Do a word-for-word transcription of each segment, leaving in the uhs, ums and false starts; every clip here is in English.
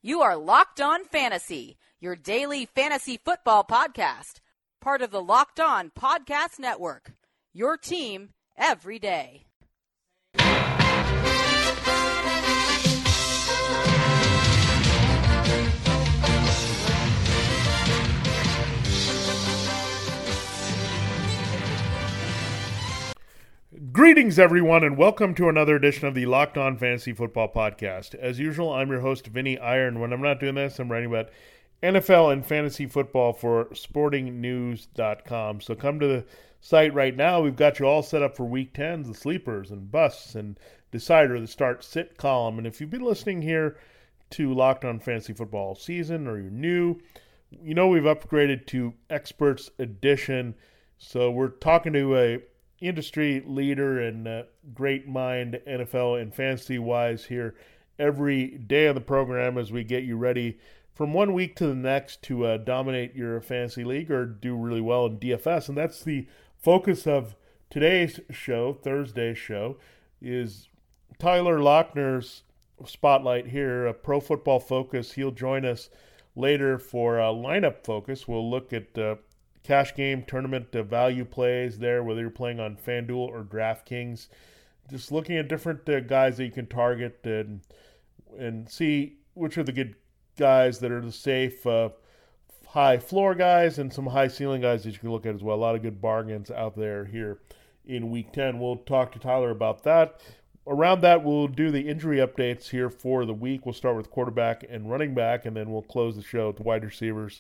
You are Locked On Fantasy, your daily fantasy football podcast, part of the Locked On Podcast Network, your team every day. Greetings, everyone, and welcome to another edition of the Locked On Fantasy Football Podcast. As usual, I'm your host, Vinny Iron. When I'm not doing this, I'm writing about N F L and fantasy football for sporting news dot com. So come to the site right now. We've got you all set up for Week ten, the sleepers and busts and decider, the start-sit column. And if you've been listening here to Locked On Fantasy Football season, or you're new, you know we've upgraded to Experts Edition. So we're talking to a industry leader and uh, great mind N F L and fantasy-wise here every day on the program as we get you ready from one week to the next to uh, dominate your fantasy league or do really well in D F S. And that's the focus of today's show, Thursday's show, is Tyler Lochner's spotlight here, a Pro Football Focus. He'll join us later for a lineup focus. We'll look at uh, cash game tournament uh, value plays there, whether you're playing on FanDuel or DraftKings. Just looking at different uh, guys that you can target and and see which are the good guys that are the safe, uh, high floor guys and some high ceiling guys that you can look at as well. A lot of good bargains out there here in Week ten. We'll talk to Tyler about that. Around that, we'll do the injury updates here for the week. We'll start with quarterback and running back, and then we'll close the show with the wide receivers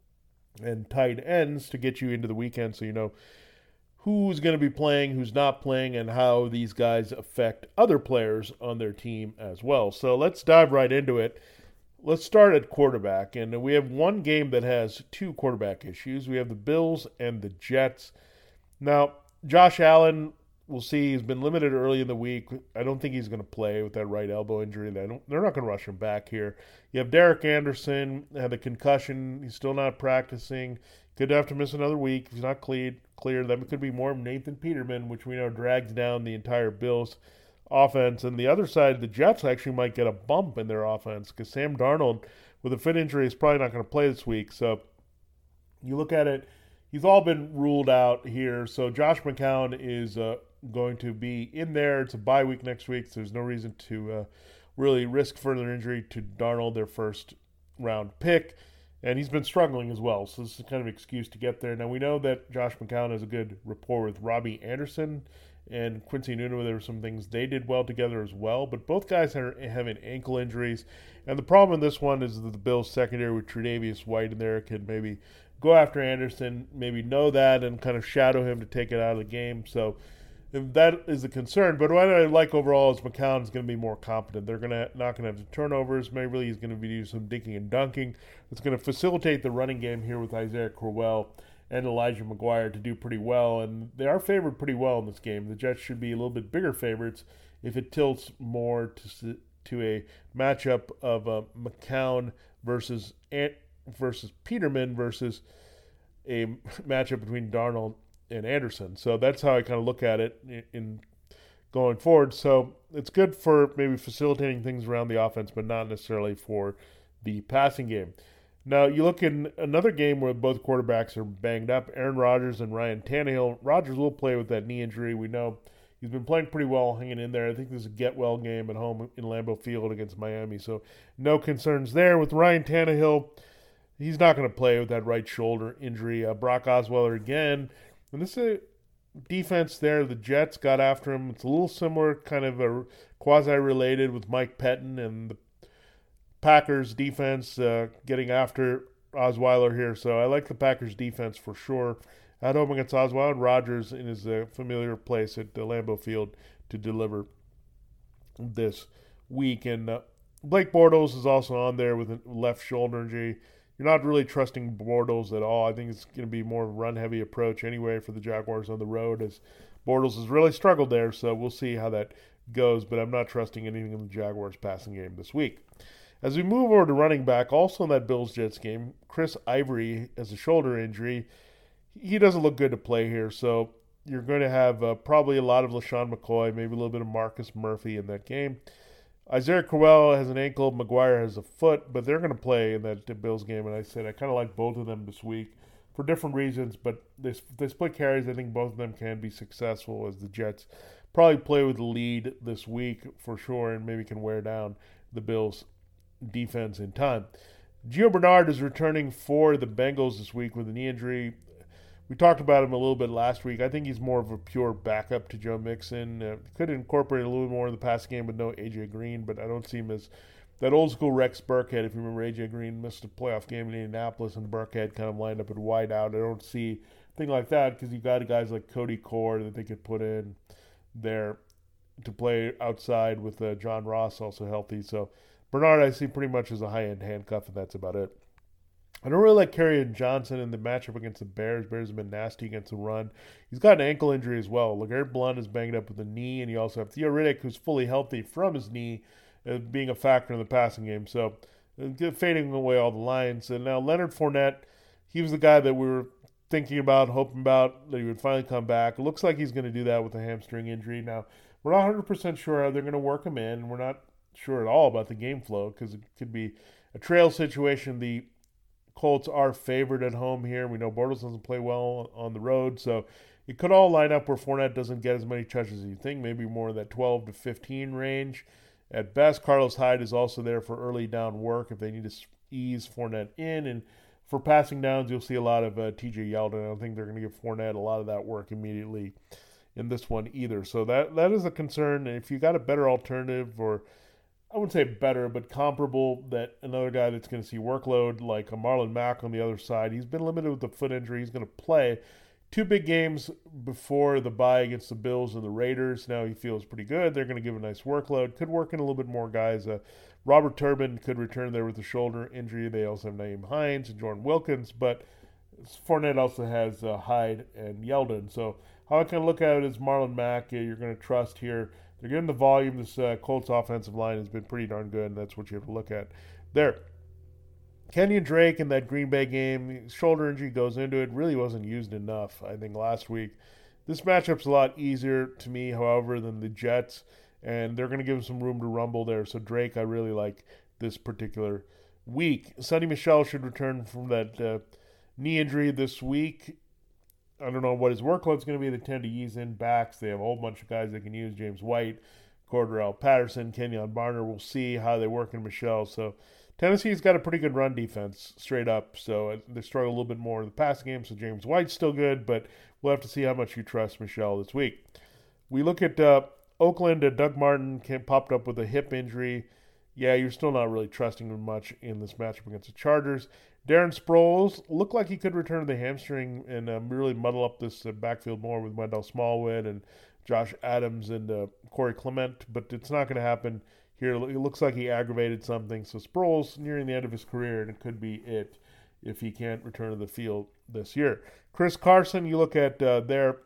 and tight ends to get you into the weekend so you know who's going to be playing, who's not playing, and how these guys affect other players on their team as well. So let's dive right into it. Let's start at quarterback, and we have one game that has two quarterback issues. We have the Bills and the Jets. Now, Josh Allen, we'll see, he's been limited early in the week. I don't think he's going to play with that right elbow injury. They don't, they're not going to rush him back here. You have Derek Anderson, had a concussion. He's still not practicing. Could have to miss another week. If he's not cleared, clear, then it could be more Nathan Peterman, which we know drags down the entire Bills offense. And the other side, the Jets actually might get a bump in their offense because Sam Darnold, with a foot injury, is probably not going to play this week. So you look at it, he's all been ruled out here. So Josh McCown is uh, going to be in there. It's a bye week next week, so there's no reason to uh, really risk further injury to Darnold, their first round pick. And he's been struggling as well, so this is kind of an excuse to get there. Now, we know that Josh McCown has a good rapport with Robbie Anderson and Quincy Nuno. There were some things they did well together as well, but both guys are having ankle injuries. And the problem in this one is that the Bills secondary with Tre'Davious White in there can maybe go after Anderson, maybe know that, and kind of shadow him to take it out of the game. So that is a concern. But what I like overall is McCown is going to be more competent. They're gonna not going to have the turnovers. Maybe he's going to be doing some dinking and dunking. It's going to facilitate the running game here with Isaiah Crowell and Elijah McGuire to do pretty well. And they are favored pretty well in this game. The Jets should be a little bit bigger favorites if it tilts more to to a matchup of uh, McCown versus Ant versus Peterman versus a matchup between Darnold and Anderson. So that's how I kind of look at it in, in going forward. So it's good for maybe facilitating things around the offense, but not necessarily for the passing game. Now, you look in another game where both quarterbacks are banged up, Aaron Rodgers and Ryan Tannehill. Rodgers will play with that knee injury. We know he's been playing pretty well, hanging in there. I think this is a get-well game at home in Lambeau Field against Miami. So no concerns there. With Ryan Tannehill, he's not going to play with that right shoulder injury. Uh, Brock Osweiler again. And this is a defense there. The Jets got after him. It's a little similar, kind of a quasi-related with Mike Pettin and the Packers defense uh, getting after Osweiler here. So I like the Packers defense for sure. At home against Osweiler, and Rodgers in his uh, familiar place at uh, Lambeau Field to deliver this week. And uh, Blake Bortles is also on there with a left shoulder injury. You're not really trusting Bortles at all. I think it's going to be more of a run-heavy approach anyway for the Jaguars on the road, as Bortles has really struggled there. So we'll see how that goes, but I'm not trusting anything in the Jaguars passing game this week. As we move over to running back, also in that Bills-Jets game, Chris Ivory has a shoulder injury. He doesn't look good to play here, so you're going to have uh, probably a lot of LaShawn McCoy, maybe a little bit of Marcus Murphy in that game. Isaiah Crowell has an ankle. McGuire has a foot, but they're going to play in that Bills game. And I said I kind of like both of them this week for different reasons, but they, they split carries. I think both of them can be successful as the Jets probably play with the lead this week for sure and maybe can wear down the Bills' defense in time. Gio Bernard is returning for the Bengals this week with a knee injury. We talked about him a little bit last week. I think he's more of a pure backup to Joe Mixon. Uh, could incorporate a little more in the passing game with no A J Green, but I don't see him as that old school Rex Burkhead. If you remember, A J Green missed a playoff game in Indianapolis and Burkhead kind of lined up at wide out. I don't see a thing like that because you got guys like Cody Core that they could put in there to play outside with uh, John Ross also healthy. So Bernard I see pretty much as a high-end handcuff, and that's about it. I don't really like Kerryon Johnson in the matchup against the Bears. Bears have been nasty against the run. He's got an ankle injury as well. LeGarrette Blount is banged up with a knee, and you also have Theo Riddick, who's fully healthy from his knee, uh, being a factor in the passing game. So uh, fading away all the lines. And now Leonard Fournette, he was the guy that we were thinking about, hoping about, that he would finally come back. It looks like he's going to do that with a hamstring injury. Now, we're not one hundred percent sure how they're going to work him in, and we're not sure at all about the game flow because it could be a trail situation. The Colts are favored at home here. We know Bortles doesn't play well on the road, so it could all line up where Fournette doesn't get as many touches as you think, maybe more in that twelve to fifteen range. At best, Carlos Hyde is also there for early down work if they need to ease Fournette in. And for passing downs, you'll see a lot of uh, T J Yeldon. I don't think they're going to give Fournette a lot of that work immediately in this one either. So that that is a concern. And if you got a better alternative, or I wouldn't say better, but comparable, that another guy that's going to see workload like a Marlon Mack on the other side. He's been limited with the foot injury. He's going to play two big games before the bye against the Bills and the Raiders. Now he feels pretty good. They're going to give a nice workload. Could work in a little bit more guys. Uh, Robert Turbin could return there with a shoulder injury. They also have Naeem Hines and Jordan Wilkins, but Fournette also has uh, Hyde and Yeldon. So how I can look at it is Marlon Mack, uh, you're going to trust here. They're getting the volume. This uh, Colts offensive line has been pretty darn good, and that's what you have to look at there. Kenyon Drake in that Green Bay game, shoulder injury goes into it, really wasn't used enough, I think, last week. This matchup's a lot easier to me, however, than the Jets, and they're going to give him some room to rumble there. So Drake, I really like this particular week. Sonny Michel should return from that uh, knee injury this week. I don't know what his workload's going to be. They tend to ease in backs. They have a whole bunch of guys they can use. James White, Cordarrelle Patterson, Kenyon Barner. We'll see how they work in Michel. So Tennessee's got a pretty good run defense straight up. So they struggle a little bit more in the passing game. So James White's still good, but we'll have to see how much you trust Michel this week. We look at uh, Oakland. Uh, Doug Martin came, popped up with a hip injury. Yeah, you're still not really trusting him much in this matchup against the Chargers. Darren Sproles looked like he could return to the hamstring and uh, really muddle up this uh, backfield more with Wendell Smallwood and Josh Adams and uh, Corey Clement, but it's not going to happen here. It looks like he aggravated something. So Sproles nearing the end of his career, and it could be it if he can't return to the field this year. Chris Carson, you look at uh, there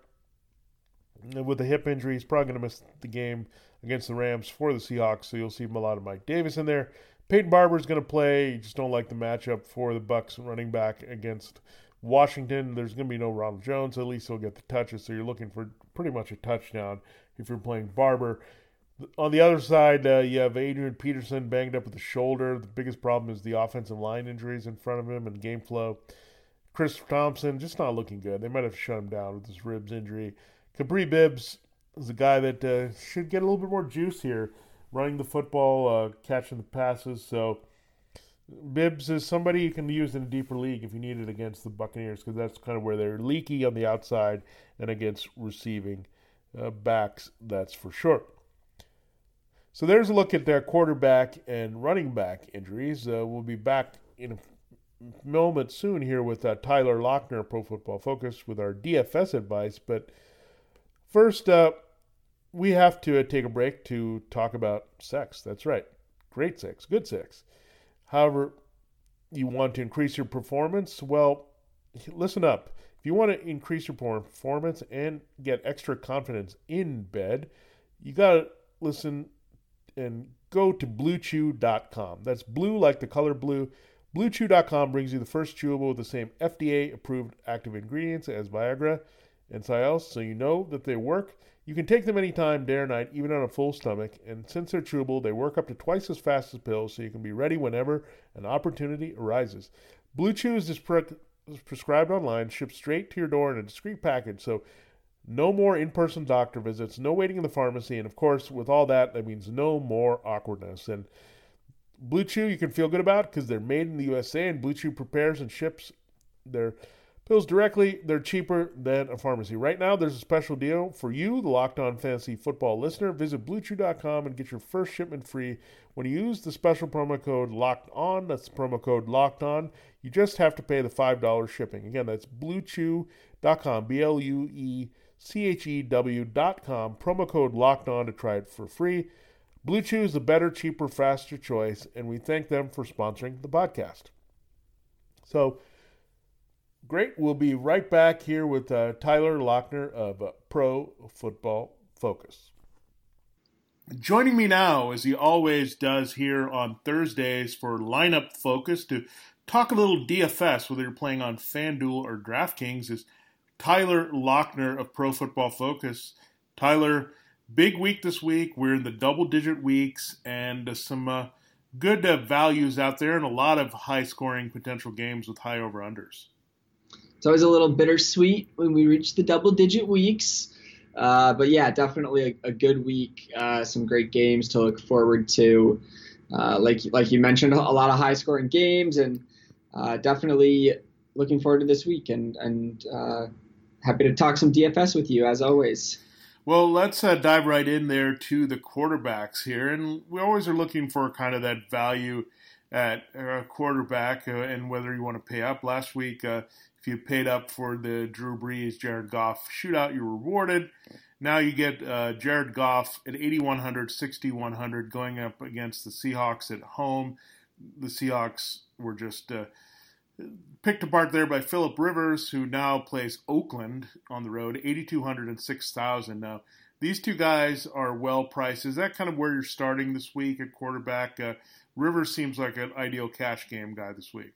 with the hip injury, he's probably going to miss the game against the Rams for the Seahawks, so you'll see a lot of Mike Davis in there. Peyton Barber's going to play. You just don't like the matchup for the Bucs running back against Washington. There's going to be no Ronald Jones. At least he'll get the touches, so you're looking for pretty much a touchdown if you're playing Barber. On the other side, uh, you have Adrian Peterson banged up with the shoulder. The biggest problem is the offensive line injuries in front of him and game flow. Chris Thompson just not looking good. They might have shut him down with his ribs injury. Capri Bibbs is a guy that uh, should get a little bit more juice here, running the football, uh, catching the passes. So Bibbs is somebody you can use in a deeper league if you need it against the Buccaneers, because that's kind of where they're leaky on the outside and against receiving uh, backs, that's for sure. So there's a look at their quarterback and running back injuries. Uh, we'll be back in a moment soon here with uh, Tyler Lochner, Pro Football Focus, with our D F S advice. But first, uh, we have to uh, take a break to talk about sex. That's right. Great sex. Good sex. However, you want to increase your performance? Well, listen up. If you want to increase your performance and get extra confidence in bed, you got to listen and go to blue chew dot com. That's blue like the color blue. blue chew dot com brings you the first chewable with the same F D A-approved active ingredients as Viagra N-Siles, so you know that they work. You can take them anytime, day or night, even on a full stomach. And since they're chewable, they work up to twice as fast as pills, so you can be ready whenever an opportunity arises. Blue Chew is pre- prescribed online, shipped straight to your door in a discreet package, so no more in-person doctor visits, no waiting in the pharmacy, and of course, with all that, that means no more awkwardness. And Blue Chew you can feel good about because they're made in the U S A, and Blue Chew prepares and ships their pills directly. They're cheaper than a pharmacy. Right now, there's a special deal for you, the Locked On Fantasy Football listener. Visit blue chew dot com and get your first shipment free when you use the special promo code Locked On. That's the promo code Locked On. You just have to pay the five dollars shipping. Again, that's blue chew dot com, B L U E C H E W dot com, promo code Locked On to try it for free. Blue Chew is the better, cheaper, faster choice, and we thank them for sponsoring the podcast. So, great. We'll be right back here with uh, Tyler Lochner of uh, Pro Football Focus. Joining me now, as he always does here on Thursdays for Lineup Focus, to talk a little D F S, whether you're playing on FanDuel or DraftKings, is Tyler Lochner of Pro Football Focus. Tyler, big week this week. We're in the double-digit weeks, and uh, some uh, good uh, values out there, and a lot of high-scoring potential games with high over-unders. It's always a little bittersweet when we reach the double-digit weeks. Uh, but, yeah, definitely a, a good week. Uh, some great games to look forward to. Uh, like like you mentioned, a lot of high-scoring games, and uh, definitely looking forward to this week. And, and uh, happy to talk some D F S with you, as always. Well, let's uh, dive right in there to the quarterbacks here. And we always are looking for kind of that value at uh, quarterback uh, and whether you want to pay up. Last week, uh, if you paid up for the Drew Brees, Jared Goff shootout, you're rewarded. Now you get uh, Jared Goff at eighty-one hundred, sixty-one hundred going up against the Seahawks at home. The Seahawks were just uh, picked apart there by Phillip Rivers, who now plays Oakland on the road, eighty-two hundred and six thousand. Now, these two guys are well priced. Is that kind of where you're starting this week at quarterback? Uh, Rivers seems like an ideal cash game guy this week.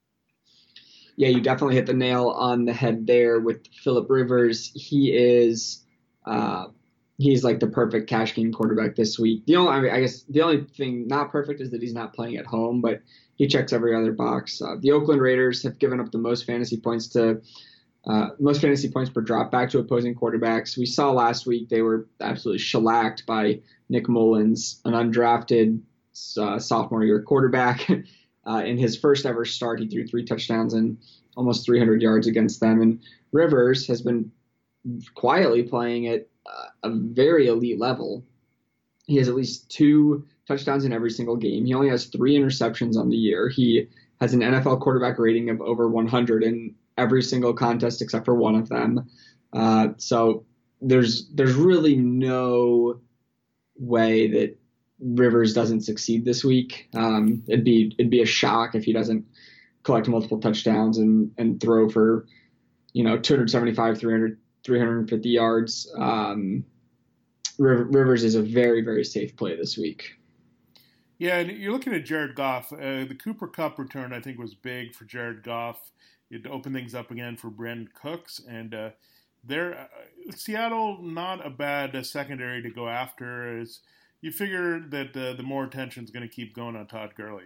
Yeah, you definitely hit the nail on the head there with Phillip Rivers. He is uh, he's like the perfect cash game quarterback this week. The only, I, mean, I guess, the only thing not perfect is that he's not playing at home, but he checks every other box. Uh, the Oakland Raiders have given up the most fantasy points to uh, most fantasy points per drop back to opposing quarterbacks. We saw last week they were absolutely shellacked by Nick Mullins, an undrafted uh, sophomore year quarterback. Uh, in his first ever start, he threw three touchdowns and almost three hundred yards against them. And Rivers has been quietly playing at uh, a very elite level. He has at least two touchdowns in every single game. He only has three interceptions on the year. He has an N F L quarterback rating of over one hundred in every single contest except for one of them. Uh, so there's there's really no way that Rivers doesn't succeed this week. Um, it'd be it'd be a shock if he doesn't collect multiple touchdowns and, and throw for, you know, two seventy-five, three hundred, three fifty yards. Um, Rivers is a very, very safe play this week. Yeah, and you're looking at Jared Goff. Uh, the Cooper Kupp return, I think, was big for Jared Goff. It opened things up again for Brandon Cooks. And uh, they're, uh, Seattle, not a bad uh, secondary to go after. Is you figure that uh, the more attention is going to keep going on Todd Gurley.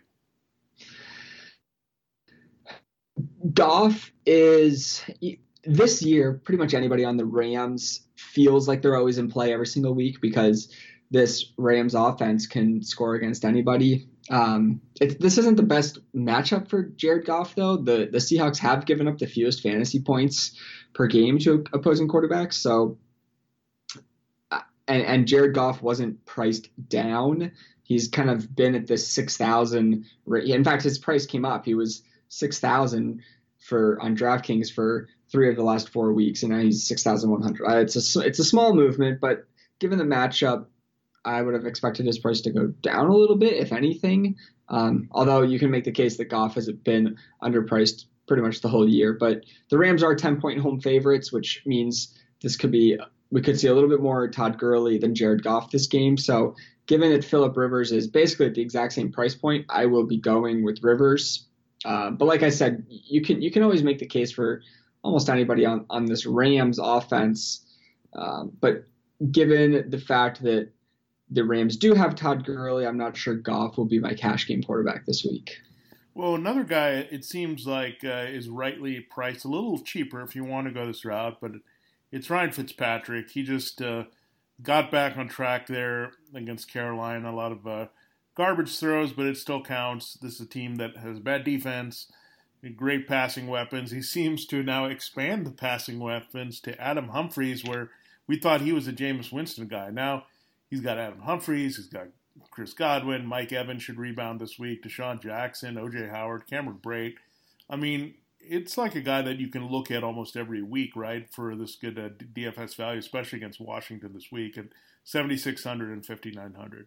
Goff is, this year, pretty much anybody on the Rams feels like they're always in play every single week because this Rams offense can score against anybody. Um, it, this isn't the best matchup for Jared Goff, though. The, the Seahawks have given up the fewest fantasy points per game to opposing quarterbacks. So, and, and Jared Goff wasn't priced down. He's kind of been at this six thousand. In fact, his price came up. He was six thousand for on DraftKings for three of the last four weeks, and now he's six thousand one hundred. Uh, it's a it's a small movement, but given the matchup, I would have expected his price to go down a little bit, if anything. Um, although you can make the case that Goff has been underpriced pretty much the whole year. But the Rams are ten-point home favorites, which means this could be we could see a little bit more Todd Gurley than Jared Goff this game. So given that Phillip Rivers is basically at the exact same price point, I will be going with Rivers. Uh, but like I said, you can you can always make the case for almost anybody on, on this Rams offense. Um, but given the fact that the Rams do have Todd Gurley, I'm not sure Goff will be my cash game quarterback this week. Well, another guy, it seems like, uh, is rightly priced a little cheaper if you want to go this route, but it's Ryan Fitzpatrick. He just uh, got back on track there against Carolina. A lot of uh, garbage throws, but it still counts. This is a team that has bad defense, great passing weapons. He seems to now expand the passing weapons to Adam Humphries, where we thought he was a Jameis Winston guy. Now he's got Adam Humphries, he's got Chris Godwin, Mike Evans should rebound this week, Deshaun Jackson, O J Howard, Cameron Brate. I mean, it's like a guy that you can look at almost every week, right, for this good uh, D F S value, especially against Washington this week at seventy-six hundred and fifty-nine hundred.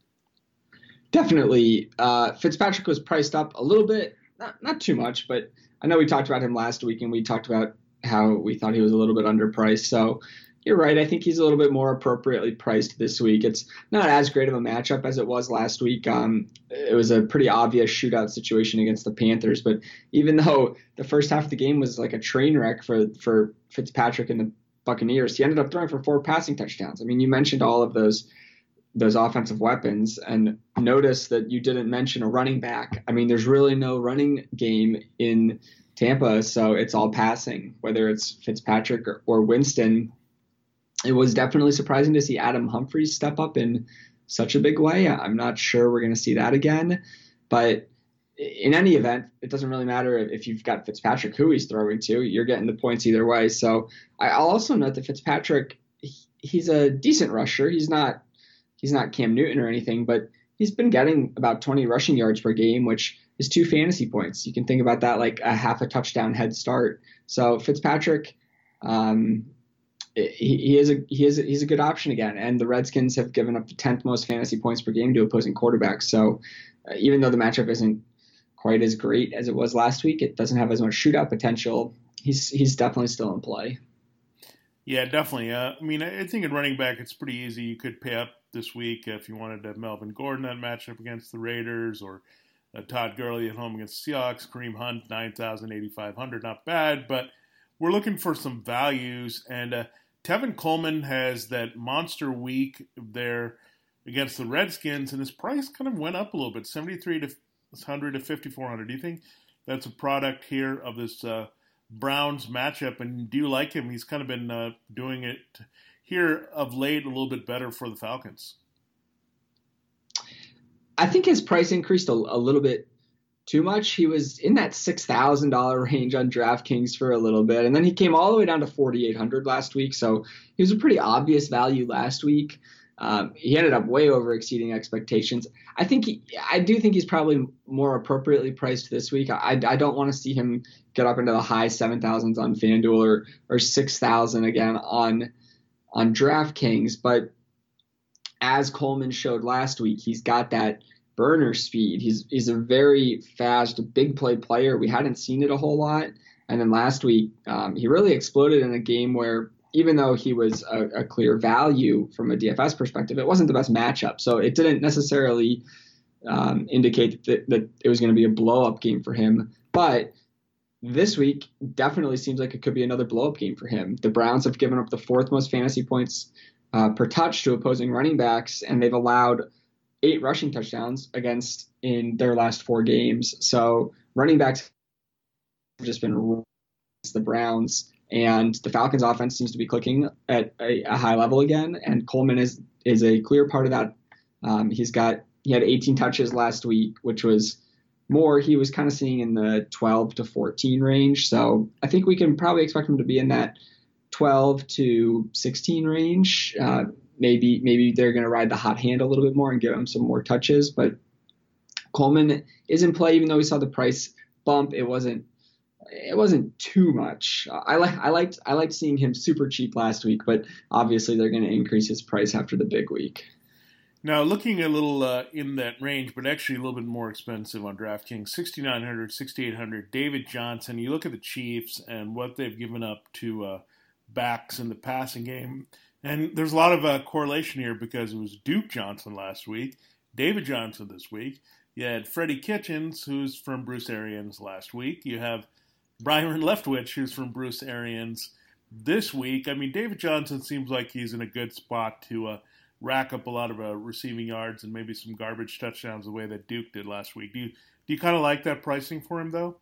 Definitely. Uh, Fitzpatrick was priced up a little bit, not, not too much, but I know we talked about him last week, and we talked about how we thought he was a little bit underpriced. So you're right. I think he's a little bit more appropriately priced this week. It's not as great of a matchup as it was last week. Um, it was a pretty obvious shootout situation against the Panthers. But even though the first half of the game was like a train wreck for, for Fitzpatrick and the Buccaneers, he ended up throwing for four passing touchdowns. I mean, you mentioned all of those those offensive weapons, and notice that you didn't mention a running back. I mean, there's really no running game in Tampa, so it's all passing, whether it's Fitzpatrick or, or Winston. It was definitely surprising to see Adam Humphries step up in such a big way. I'm not sure we're going to see that again, but in any event, it doesn't really matter if you've got Fitzpatrick, who he's throwing to. You're getting the points either way. So I'll also note that Fitzpatrick, he's a decent rusher. He's not he's not Cam Newton or anything, but he's been getting about twenty rushing yards per game, which is two fantasy points. You can think about that like a half a touchdown head start. So Fitzpatrick, um, he, he is a he is a, he's a good option again. And the Redskins have given up the tenth most fantasy points per game to opposing quarterbacks. So uh, even though the matchup isn't quite as great as it was last week, it doesn't have as much shootout potential. He's he's definitely still in play. Yeah, definitely. Uh, I mean, I think in running back, it's pretty easy. You could pay up this week if you wanted to have Melvin Gordon that matchup against the Raiders, or uh, Todd Gurley at home against the Seahawks. Kareem Hunt, nine thousand, eighty-five hundred, not bad, but we're looking for some values. And uh, Tevin Coleman has that monster week there against the Redskins, and his price kind of went up a little bit, seventy-three hundred to fifty-four hundred. Do you think that's a product here of this uh, Browns matchup, and do you like him? He's kind of been uh, doing it here of late a little bit better for the Falcons. I think his price increased a, a little bit too much. He was in that six thousand dollars range on DraftKings for a little bit, and then he came all the way down to forty-eight hundred dollars last week, so he was a pretty obvious value last week. Um, he ended up way over exceeding expectations. I think he, I do think he's probably more appropriately priced this week. I, I don't want to see him get up into the high seven thousands on FanDuel or or six thousand again on on DraftKings. But as Coleman showed last week, he's got that burner speed. He's he's a very fast, big play player. We hadn't seen it a whole lot. And then last week, um, he really exploded in a game where, even though he was a, a clear value from a D F S perspective, it wasn't the best matchup. So it didn't necessarily um, indicate that, that it was going to be a blow-up game for him. But this week definitely seems like it could be another blow-up game for him. The Browns have given up the fourth most fantasy points uh, per touch to opposing running backs, and they've allowed eight rushing touchdowns against in their last four games. So running backs have just been against the Browns. And the Falcons offense seems to be clicking at a, a high level again. And Coleman is is a clear part of that. Um, he's got he had eighteen touches last week, which was more he was kind of seeing in the twelve to fourteen range. So I think we can probably expect him to be in that twelve to sixteen range. Uh, maybe maybe they're going to ride the hot hand a little bit more and give him some more touches. But Coleman is in play, even though we saw the price bump. It wasn't. It wasn't too much. I like I liked I liked seeing him super cheap last week, but obviously they're going to increase his price after the big week. Now, looking a little uh, in that range, but actually a little bit more expensive on DraftKings, sixty-nine hundred, sixty-eight hundred, David Johnson. You look at the Chiefs and what they've given up to uh, backs in the passing game, and there's a lot of uh, correlation here because it was Duke Johnson last week, David Johnson this week. You had Freddie Kitchens, who's from Bruce Arians last week. You have Byron Leftwich, who's from Bruce Arians, this week. I mean, David Johnson seems like he's in a good spot to uh, rack up a lot of uh, receiving yards and maybe some garbage touchdowns the way that Duke did last week. Do you do you kind of like that pricing for him, though?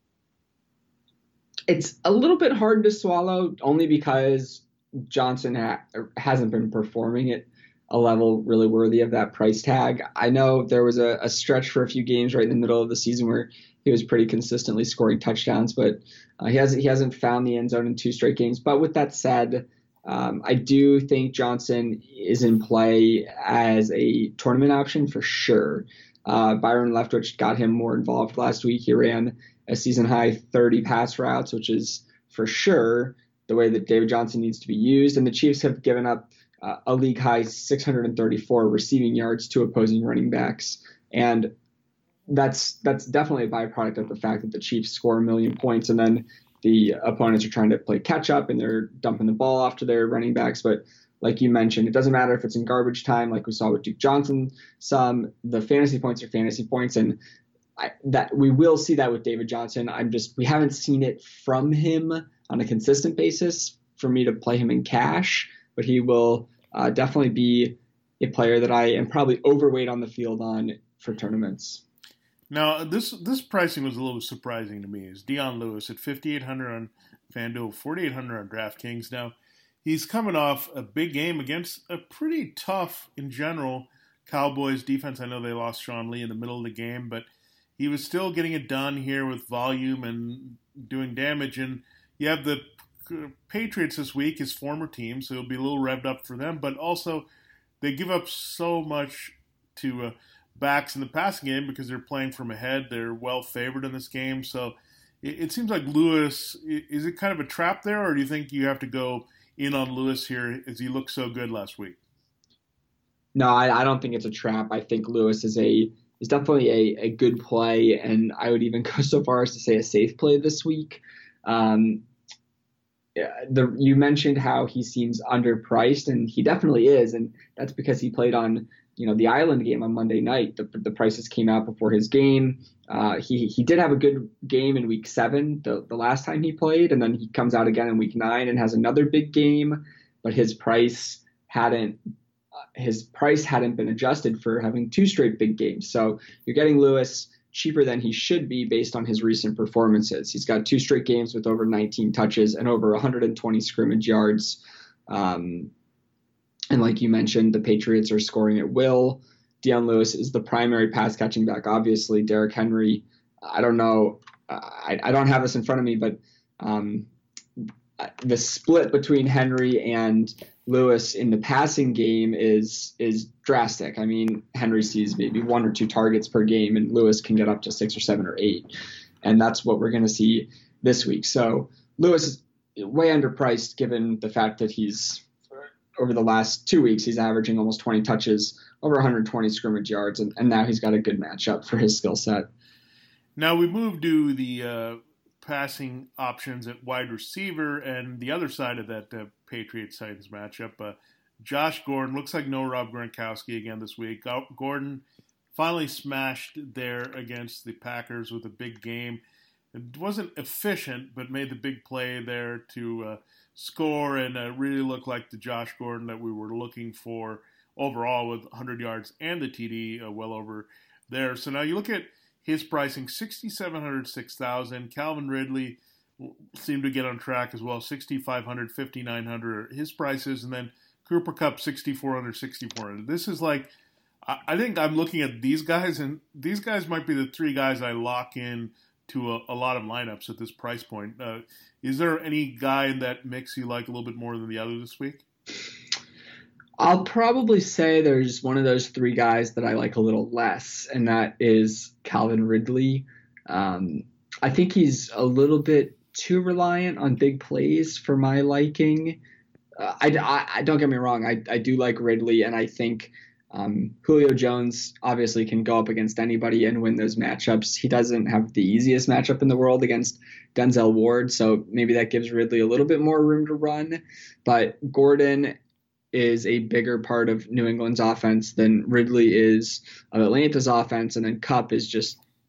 It's a little bit hard to swallow, only because Johnson ha- hasn't been performing at a level really worthy of that price tag. I know there was a, a stretch for a few games right in the middle of the season where he was pretty consistently scoring touchdowns, but uh, he hasn't he hasn't found the end zone in two straight games. But with that said, um, I do think Johnson is in play as a tournament option for sure. Uh, Byron Leftwich got him more involved last week. He ran a season high thirty pass routes, which is for sure the way that David Johnson needs to be used. And the Chiefs have given up uh, a league high six hundred thirty-four receiving yards to opposing running backs. And that's that's definitely a byproduct of the fact that the Chiefs score a million points and then the opponents are trying to play catch up and they're dumping the ball off to their running backs. But like you mentioned, it doesn't matter if it's in garbage time, like we saw with Duke Johnson. Some the fantasy points are fantasy points, and I, that we will see that with David Johnson. I'm just we haven't seen it from him on a consistent basis for me to play him in cash, but he will uh, definitely be a player that I am probably overweight on the field on for tournaments. Now, this this pricing was a little surprising to me. Is Dion Lewis at fifty-eight hundred on FanDuel, forty-eight hundred on DraftKings. Now, he's coming off a big game against a pretty tough, in general, Cowboys defense. I know they lost Sean Lee in the middle of the game, but he was still getting it done here with volume and doing damage. And you have the Patriots this week, his former team, so it'll be a little revved up for them. But also, they give up so much to uh, backs in the passing game because they're playing from ahead. They're well favored in this game. So it, it seems like Lewis, is it kind of a trap there, or do you think you have to go in on Lewis here as he looked so good last week? No, I, I don't think it's a trap. I think Lewis is a is definitely a, a good play, and I would even go so far as to say a safe play this week. Um, the you mentioned how he seems underpriced, and he definitely is, and that's because he played on you know the Island game on Monday night. The, the prices came out before his game. Uh, he he did have a good game in week seven, the, the last time he played, and then he comes out again in week nine and has another big game, but his price hadn't his price hadn't been adjusted for having two straight big games. So you're getting Lewis cheaper than he should be based on his recent performances. He's got two straight games with over nineteen touches and over one hundred twenty scrimmage yards. Um, and like you mentioned, the Patriots are scoring at will. Dion Lewis is the primary pass catching back. Obviously, Derrick Henry, I don't know. I, I don't have this in front of me, but um, the split between Henry and Lewis in the passing game is is drastic. I mean, Henry sees maybe one or two targets per game, and Lewis can get up to six or seven or eight. And that's what we're going to see this week. So Lewis is way underpriced given the fact that he's, over the last two weeks, he's averaging almost twenty touches, over one hundred twenty scrimmage yards, and, and now he's got a good matchup for his skill set. Now we move to the uh, passing options at wide receiver, and the other side of that uh, Patriots-Titans matchup. Uh, Josh Gordon, looks like no Rob Gronkowski again this week. Gordon finally smashed there against the Packers with a big game. It wasn't efficient, but made the big play there to uh, score and uh, really look like the Josh Gordon that we were looking for overall with one hundred yards and the T D uh, well over there. So now you look at his pricing, sixty-seven hundred, six thousand. Calvin Ridley seemed to get on track as well, sixty-five hundred, fifty-nine hundred his prices, and then Cooper Kupp, sixty-four hundred, sixty-four hundred. This is like, I think I'm looking at these guys, and these guys might be the three guys I lock in to a, a lot of lineups at this price point. Uh, is there any guy in that mix you like a little bit more than the other this week? I'll probably say there's one of those three guys that I like a little less, and that is Calvin Ridley. Um, I think he's a little bit too reliant on big plays for my liking. Uh, I, I, I don't get me wrong. I, I do like Ridley, and I think um, Julio Jones obviously can go up against anybody and win those matchups. He doesn't have the easiest matchup in the world against Denzel Ward, so maybe that gives Ridley a little bit more room to run. But Gordon is a bigger part of New England's offense than Ridley is of Atlanta's offense, and then Kupp is just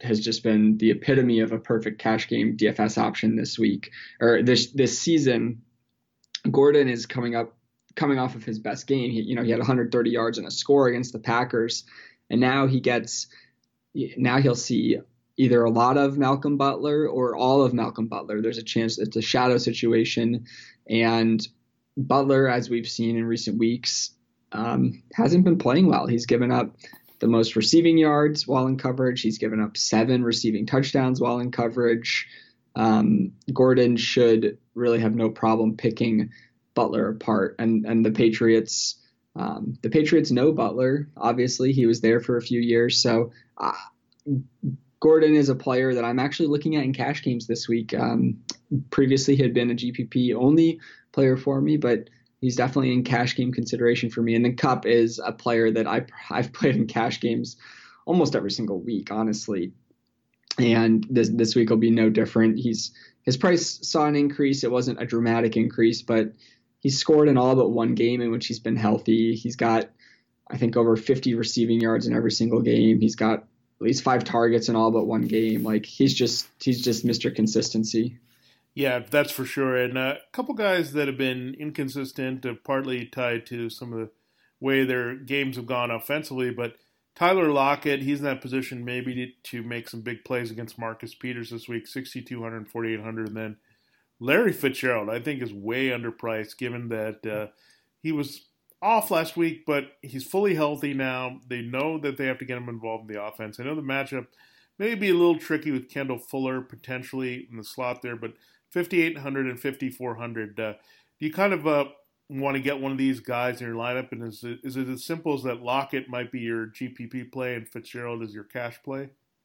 has just been the epitome of a perfect cash game D F S option this week or this this season. Gordon is coming up, coming off of his best game. He, you know, he had one hundred thirty yards and a score against the Packers, and now he gets, now he'll see either a lot of Malcolm Butler or all of Malcolm Butler. There's a chance it's a shadow situation, and Butler, as we've seen in recent weeks, um, hasn't been playing well. He's given up the most receiving yards while in coverage. He's given up seven receiving touchdowns while in coverage. Um, Gordon should really have no problem picking Butler apart. And and the Patriots, um, the Patriots know Butler. Obviously, he was there for a few years. So uh, Gordon is a player that I'm actually looking at in cash games this week. Um, previously, he had been a G P P only player for me, but he's definitely in cash game consideration for me. And then Kupp is a player that I I've played in cash games almost every single week, honestly. And this this week will be no different. He's his price saw an increase. It wasn't a dramatic increase, but he scored in all but one game in which he's been healthy. He's got, I think, over fifty receiving yards in every single game. He's got at least five targets in all but one game. Like he's just he's just Mister Consistency. Yeah, that's for sure. And a couple guys that have been inconsistent, uh, partly tied to some of the way their games have gone offensively, but Tyler Lockett, he's in that position maybe to, to make some big plays against Marcus Peters this week, sixty-two hundred, forty-eight hundred. And then Larry Fitzgerald, I think, is way underpriced given that uh, he was off last week, but he's fully healthy now. They know that they have to get him involved in the offense. I know the matchup may be a little tricky with Kendall Fuller potentially in the slot there, but fifty-eight hundred and fifty-four hundred. Uh, do you kind of uh, want to get one of these guys in your lineup? And is it, is it as simple as that Lockett might be your G P P play and Fitzgerald is your cash play?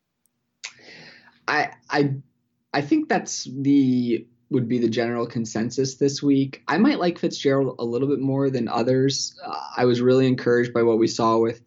I I I think that's the would be the general consensus this week. I might like Fitzgerald a little bit more than others. Uh, I was really encouraged by what we saw with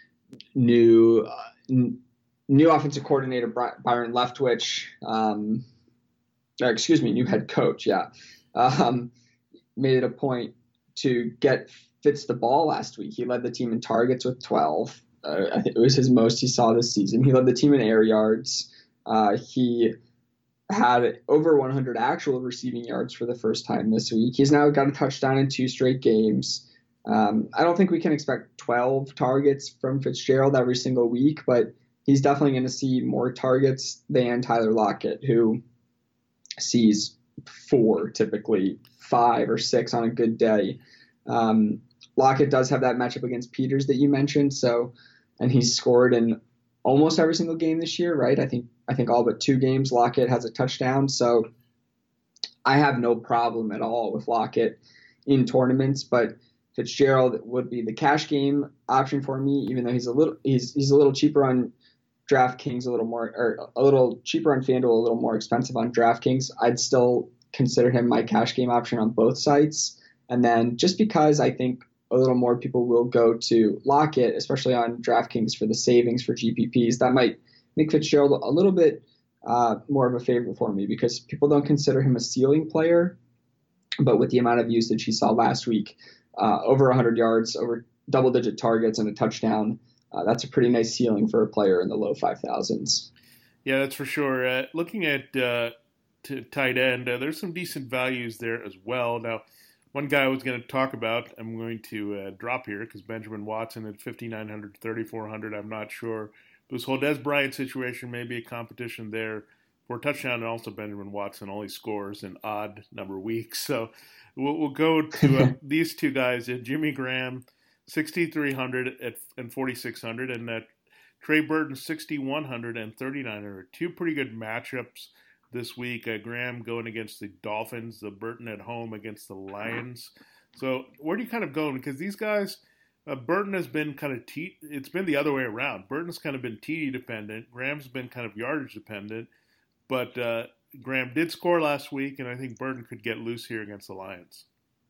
new uh, n- new offensive coordinator Byron Leftwich. Um, or excuse me, new head coach. Yeah, um, made it a point to get Fitz the ball last week. He led the team in targets with twelve. Uh, I think it was his most he saw this season. He led the team in air yards. Uh, he had over one hundred actual receiving yards for the first time this week. He's now got a touchdown in two straight games. Um, I don't think we can expect twelve targets from Fitzgerald every single week, but he's definitely going to see more targets than Tyler Lockett, who sees four, typically five or six on a good day. Um, Lockett does have that matchup against Peters that you mentioned. So, and he's scored in almost every single game this year, right? I think, I think all but two games Lockett has a touchdown. So I have no problem at all with Lockett in tournaments, but Fitzgerald would be the cash game option for me, even though he's a little, he's, he's a little cheaper on DraftKings, a little more, or a little cheaper on FanDuel, a little more expensive on DraftKings. I'd still consider him my cash game option on both sites. And then just because I think a little more people will go to Lockett, especially on DraftKings for the savings for G P Ps, that might make Fitzgerald a little bit uh, more of a favorite for me because people don't consider him a ceiling player. But with the amount of usage he saw last week, uh, over one hundred yards, over double-digit targets, and a touchdown, Uh, that's a pretty nice ceiling for a player in the low five thousands. Yeah, that's for sure. Uh, looking at uh, t- tight end, uh, there's some decent values there as well. Now, one guy I was going to talk about, I'm going to uh, drop here because Benjamin Watson at fifty-nine hundred, thirty-four hundred, I'm not sure. This whole Dez Bryant situation may be a competition there for a touchdown, and also Benjamin Watson only scores an odd number of weeks. So we'll, we'll go to uh, these two guys, uh, Jimmy Graham, sixty-three hundred at, and forty-six hundred, and uh, Trey Burton, sixty-one hundred and thirty-nine hundred. Two pretty good matchups this week. Uh, Graham going against the Dolphins, the Burton at home against the Lions. So where do you kind of go? Because these guys, uh, Burton has been kind of, T- it's been the other way around. Burton's kind of been T D dependent. Graham's been kind of yardage dependent. But uh, Graham did score last week, and I think Burton could get loose here against the Lions.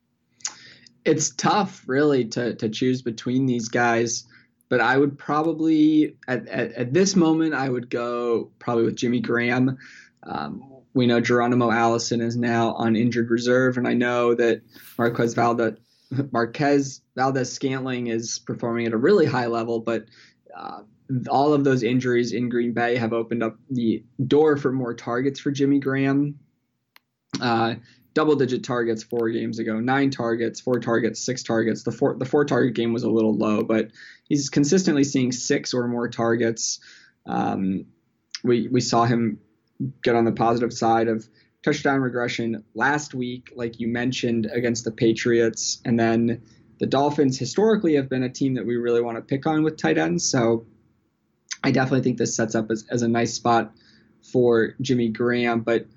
It's tough, really, to to choose between these guys, but I would probably, at, at, at this moment, I would go probably with Jimmy Graham. Um, we know Geronimo Allison is now on injured reserve, and I know that Marquez Valdez, Marquez Valdez Scantling is performing at a really high level, but uh, all of those injuries in Green Bay have opened up the door for more targets for Jimmy Graham. Uh, double-digit targets four games ago, nine targets, four targets, six targets. The four the four-target game was a little low, but he's consistently seeing six or more targets. Um, we we saw him get on the positive side of touchdown regression last week, like you mentioned, against the Patriots. And then the Dolphins historically have been a team that we really want to pick on with tight ends. So I definitely think this sets up as, as a nice spot for Jimmy Graham. But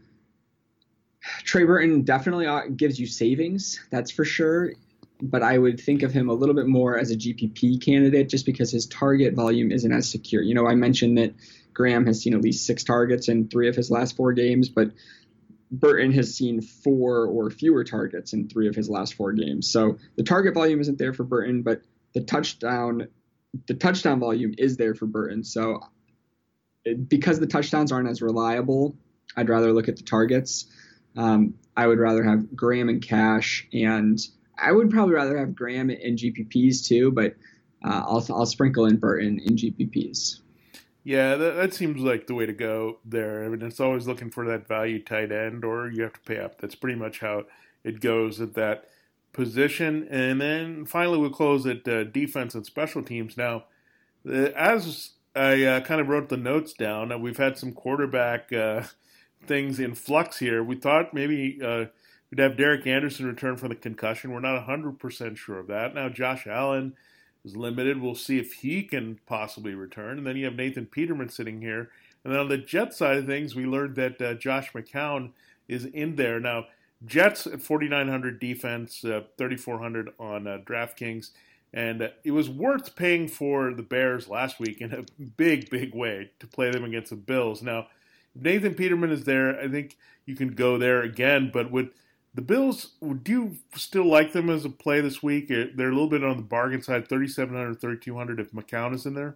Trey Burton definitely gives you savings, that's for sure. But I would think of him a little bit more as a G P P candidate just because his target volume isn't as secure. You know, I mentioned that Graham has seen at least six targets in three of his last four games, but Burton has seen four or fewer targets in three of his last four games. So the target volume isn't there for Burton, but the touchdown the touchdown volume is there for Burton. So because the touchdowns aren't as reliable, I'd rather look at the targets. Um, I would rather have Graham and cash, and I would probably rather have Graham in G P Ps too, but uh, I'll I'll sprinkle in Burton in G P Ps. Yeah, that, that seems like the way to go there. I mean, it's always looking for that value tight end, or you have to pay up. That's pretty much how it goes at that position. And then finally, we'll close at uh, defense and special teams. Now, uh, as I uh, kind of wrote the notes down, uh, we've had some quarterback uh, things in flux here. We thought maybe uh, we'd have Derek Anderson return for the concussion. We're not one hundred percent sure of that. Now, Josh Allen is limited. We'll see if he can possibly return. And then you have Nathan Peterman sitting here. And then on the Jets side of things, we learned that uh, Josh McCown is in there. Now, Jets at forty-nine hundred defense, uh, thirty-four hundred on uh, DraftKings. And uh, it was worth paying for the Bears last week in a big, big way to play them against the Bills. Now, if Nathan Peterman is there, I think you can go there again. But with the Bills, do you still like them as a play this week? They're a little bit on the bargain side, thirty-seven hundred, thirty-two hundred if McCown is in there.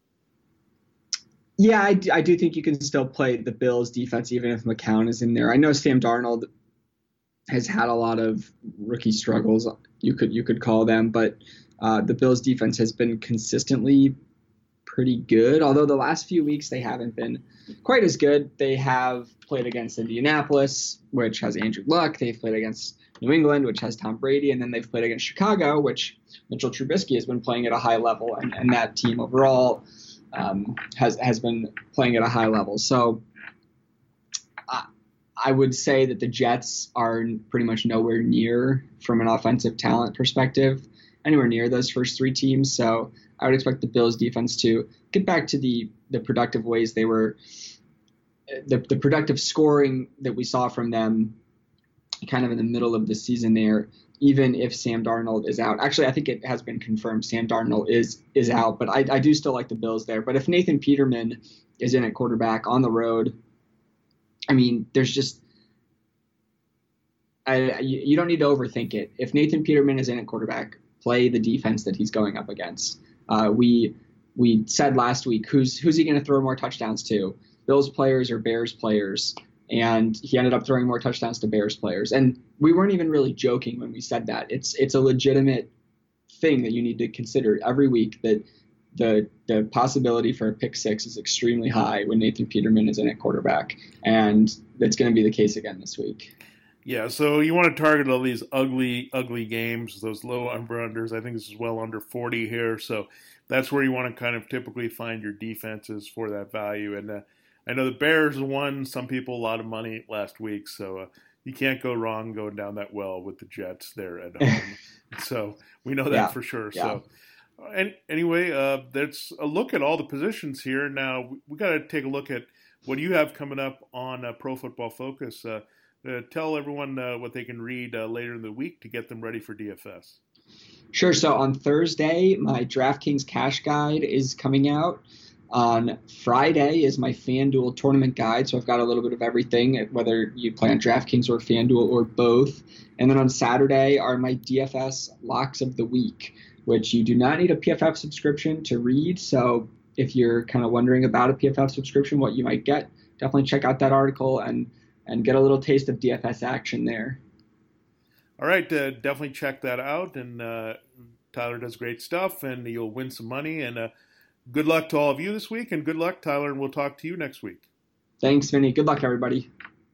Yeah, I, I do think you can still play the Bills defense even if McCown is in there. I know Sam Darnold has had a lot of rookie struggles, you could you could call them, but uh, the Bills defense has been consistently pretty good, although the last few weeks they haven't been quite as good. They have played against Indianapolis, which has Andrew Luck. They've played against New England, which has Tom Brady, and then they've played against Chicago, which Mitchell Trubisky has been playing at a high level, and, and that team overall um, has has been playing at a high level. So uh, I would say that the Jets are pretty much nowhere near, from an offensive talent perspective, anywhere near those first three teams. So I would expect the Bills defense to get back to the, the productive ways they were, the, the productive scoring that we saw from them kind of in the middle of the season there, even if Sam Darnold is out. Actually, I think it has been confirmed Sam Darnold is is out, but I, I do still like the Bills there. But if Nathan Peterman is in at quarterback on the road, I mean, there's just I, you, you don't need to overthink it. If Nathan Peterman is in at quarterback, play the defense that he's going up against. Uh, we we said last week, who's who's he going to throw more touchdowns to? Bills players or Bears players? And he ended up throwing more touchdowns to Bears players. And we weren't even really joking when we said that. It's it's a legitimate thing that you need to consider every week, that the the possibility for a pick six is extremely high when Nathan Peterman is in at quarterback. And that's going to be the case again this week. Yeah, so you want to target all these ugly, ugly games, those low over-unders. I think this is well under forty here. So that's where you want to kind of typically find your defenses for that value. And uh, I know the Bears won some people a lot of money last week, so uh, you can't go wrong going down that well with the Jets there at home. So we know that yeah, for sure. Yeah. So uh, and, anyway, uh, that's a look at all the positions here. Now we, we got to take a look at what you have coming up on uh, Pro Football Focus. Uh, uh, tell everyone uh, what they can read uh, later in the week to get them ready for D F S. Sure. So on Thursday, my DraftKings Cash Guide is coming out. On Friday is my FanDuel tournament guide, so I've got a little bit of everything, whether you play on DraftKings or FanDuel or both. And then on Saturday are my D F S locks of the week, which you do not need a P F F subscription to read. So if you're kind of wondering about a P F F subscription, what you might get, definitely check out that article and, and get a little taste of D F S action there. All right, uh, definitely check that out. And uh, Tyler does great stuff, and you'll win some money. And uh, Good luck to all of you this week, and good luck, Tyler, and we'll talk to you next week. Thanks, Vinny. Good luck, everybody.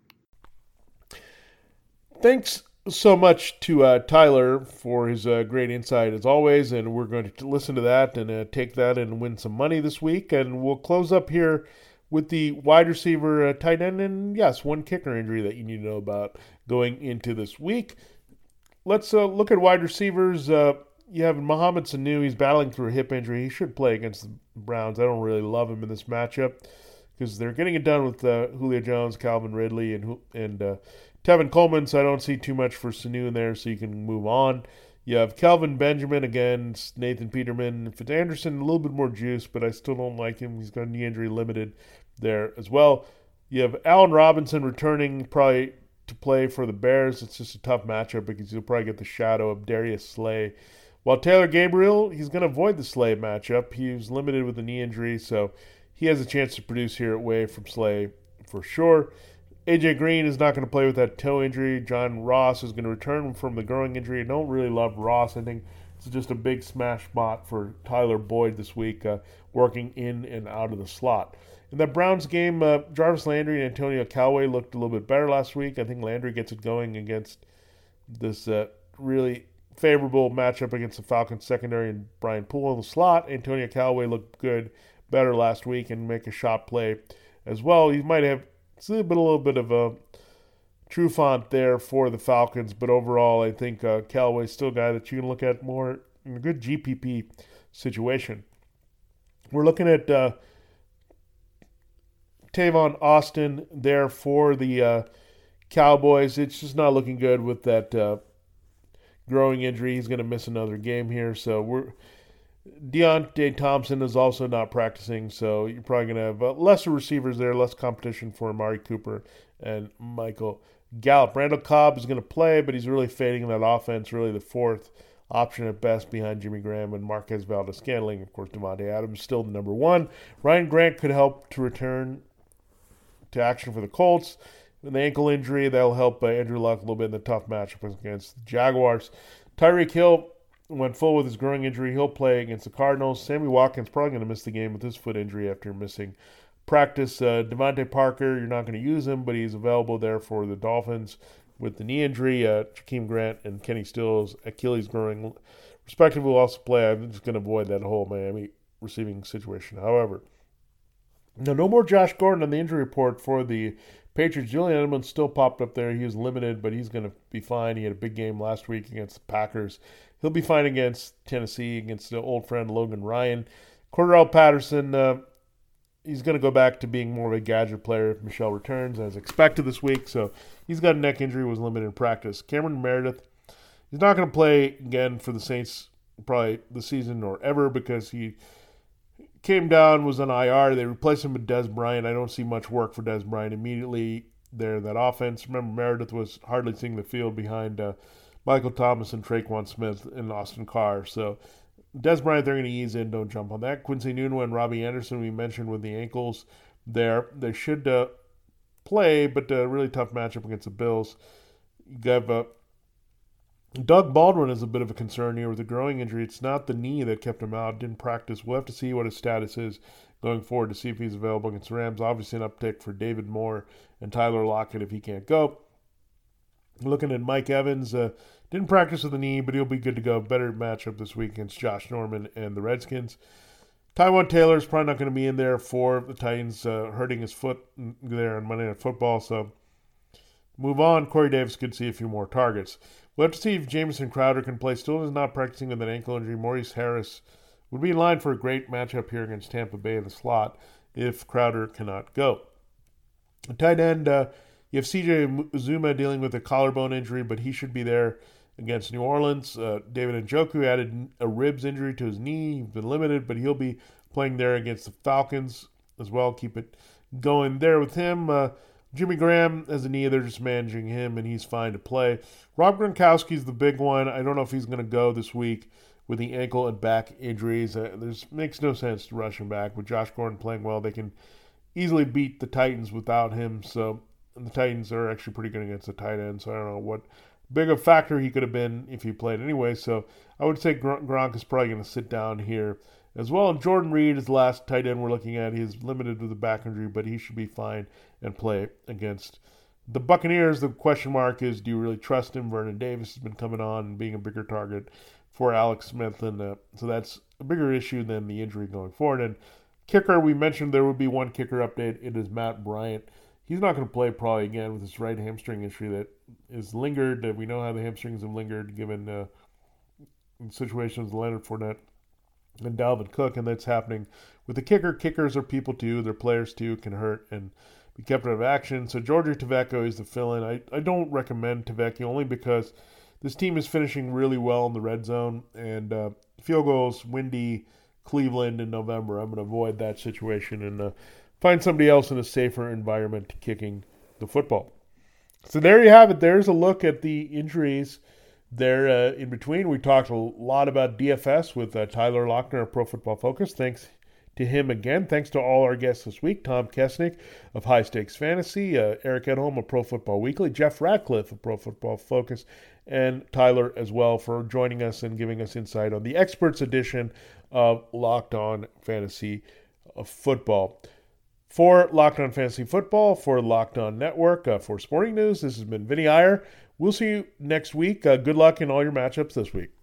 Thanks so much to uh, Tyler for his uh, great insight as always, and we're going to listen to that and uh, take that and win some money this week. And we'll close up here with the wide receiver, uh, tight end, and yes, one kicker injury that you need to know about going into this week. Let's uh, look at wide receivers. Uh, you have Mohamed Sanu. He's battling through a hip injury. He should play against the Browns. I don't really love him in this matchup because they're getting it done with uh, Julio Jones, Calvin Ridley, and and uh, Tevin Coleman, so I don't see too much for Sanu in there, so you can move on. You have Kelvin Benjamin against Nathan Peterman. Fitz Anderson, a little bit more juice, but I still don't like him. He's got knee injury limited there as well. You have Allen Robinson returning probably to play for the Bears. It's just a tough matchup because he'll probably get the shadow of Darius Slay. While Taylor Gabriel, he's going to avoid the Slay matchup. He was limited with a knee injury, so he has a chance to produce here away from Slay for sure. A J Green is not going to play with that toe injury. John Ross is going to return from the growing injury. I don't really love Ross. I think it's just a big smash spot for Tyler Boyd this week, uh, working in and out of the slot. In that Browns game, uh, Jarvis Landry and Antonio Callaway looked a little bit better last week. I think Landry gets it going against this uh, really favorable matchup against the Falcons secondary and Brian Poole in the slot. Antonio Callaway looked good, better last week and make a shot play as well. He might have It's a, bit, a little bit of a true font there for the Falcons, but overall, I think uh, Callaway's still a guy that you can look at more in a good G P P situation. We're looking at uh, Tavon Austin there for the uh, Cowboys. It's just not looking good with that uh, growing injury. He's going to miss another game here, so we're Deontay Thompson is also not practicing, so you're probably going to have uh, lesser receivers there, less competition for Amari Cooper and Michael Gallup. Randall Cobb is going to play, but he's really fading in that offense, really the fourth option at best behind Jimmy Graham and Marquez Valdes-Scantling. Of course, Devontae Adams still the number one. Ryan Grant could help to return to action for the Colts. With the ankle injury, that'll help uh, Andrew Luck a little bit in the tough matchup against the Jaguars. Tyreek Hill went full with his growing injury. He'll play against the Cardinals. Sammy Watkins probably going to miss the game with his foot injury after missing practice. Uh, Devontae Parker, you're not going to use him, but he's available there for the Dolphins with the knee injury. Uh, Jakeem Grant and Kenny Stills, Achilles growing, respectively, will also play. I'm just going to avoid that whole Miami receiving situation. However, no, no more Josh Gordon on the injury report for the Patriots. Julian Edelman still popped up there. He was limited, but he's going to be fine. He had a big game last week against the Packers. He'll be fine against Tennessee, against the old friend Logan Ryan. Cordarrelle Patterson, uh, he's going to go back to being more of a gadget player if Michelle returns, as expected this week. So he's got a neck injury, was limited in practice. Cameron Meredith, he's not going to play again for the Saints probably this season or ever because he came down, was on I R. They replaced him with Dez Bryant. I don't see much work for Dez Bryant immediately there in that offense. Remember, Meredith was hardly seeing the field behind uh, Michael Thomas and Traquan Smith and Austin Carr. So Dez Bryant, they're going to ease in. Don't jump on that. Quincy Nunez and Robbie Anderson, we mentioned with the ankles there. They should uh, play, but a really tough matchup against the Bills. You have uh, Doug Baldwin is a bit of a concern here with a growing injury. It's not the knee that kept him out. Didn't practice. We'll have to see what his status is going forward to see if he's available against the Rams. Obviously an uptick for David Moore and Tyler Lockett if he can't go. Looking at Mike Evans, uh, didn't practice with the knee, but he'll be good to go. Better matchup this week against Josh Norman and the Redskins. Tyrod Taylor is probably not going to be in there for the Titans, uh, hurting his foot there on Monday Night Football. So move on. Corey Davis could see a few more targets. We'll have to see if Jamison Crowder can play. Still is not practicing with an ankle injury. Maurice Harris would be in line for a great matchup here against Tampa Bay in the slot if Crowder cannot go. A tight end, uh, you have C J Uzuma dealing with a collarbone injury, but he should be there against New Orleans. Uh, David Njoku added a ribs injury to his knee. He's been limited, but he'll be playing there against the Falcons as well. Keep it going there with him. Uh, Jimmy Graham has a knee. They're just managing him, and he's fine to play. Rob Gronkowski's the big one. I don't know if he's going to go this week with the ankle and back injuries. Uh, there's makes no sense to rush him back. With Josh Gordon playing well, they can easily beat the Titans without him. So and the Titans are actually pretty good against the tight end, so I don't know what big a factor he could have been if he played anyway. So I would say Gronk is probably going to sit down here as well. And Jordan Reed is the last tight end we're looking at. He's limited with a back injury, but he should be fine and play against the Buccaneers. The question mark is, do you really trust him? Vernon Davis has been coming on and being a bigger target for Alex Smith, and uh, so that's a bigger issue than the injury going forward. And kicker, we mentioned there would be one kicker update. It is Matt Bryant. He's not going to play probably again with his right hamstring issue that is lingered. We know how the hamstrings have lingered given uh, situations with Leonard Fournette and Dalvin Cook, and that's happening with the kicker. Kickers are people too. They're players too. Can hurt and be kept out of action. So Georgios Tavecchio is the fill-in. I, I don't recommend Tavecchio only because this team is finishing really well in the red zone, and uh, field goals, windy Cleveland in November. I'm going to avoid that situation and uh, find somebody else in a safer environment kicking the football. So there you have it. There's a look at the injuries there uh, in between. We talked a lot about D F S with uh, Tyler Lochner of Pro Football Focus. Thanks to him again. Thanks to all our guests this week. Tom Kesnick of High Stakes Fantasy, uh, Eric Edholm of Pro Football Weekly, Jeff Ratcliffe of Pro Football Focus, and Tyler as well for joining us and giving us insight on the Experts edition of Locked On Fantasy Football. For Locked On Fantasy Football, for Locked On Network, uh, for Sporting News, this has been Vinny Iyer. We'll see you next week. Uh, good luck in all your matchups this week.